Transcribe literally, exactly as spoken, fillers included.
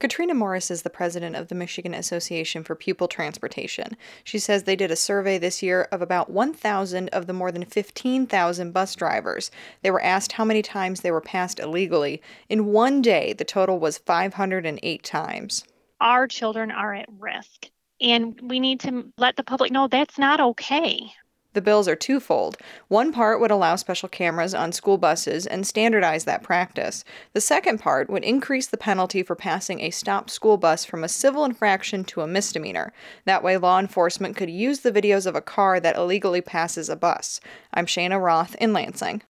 Katrina Morris is the president of the Michigan Association for Pupil Transportation. She says they did a survey this year of about one thousand of the more than fifteen thousand bus drivers. They were asked how many times they were passed illegally. In one day, the total was five hundred eight times. Our children are at risk, and we need to let the public know that's not okay. The bills are twofold. One part would allow special cameras on school buses and standardize that practice. The second part would increase the penalty for passing a stopped school bus from a civil infraction to a misdemeanor. That way, law enforcement could use the videos of a car that illegally passes a bus. I'm Shana Roth in Lansing.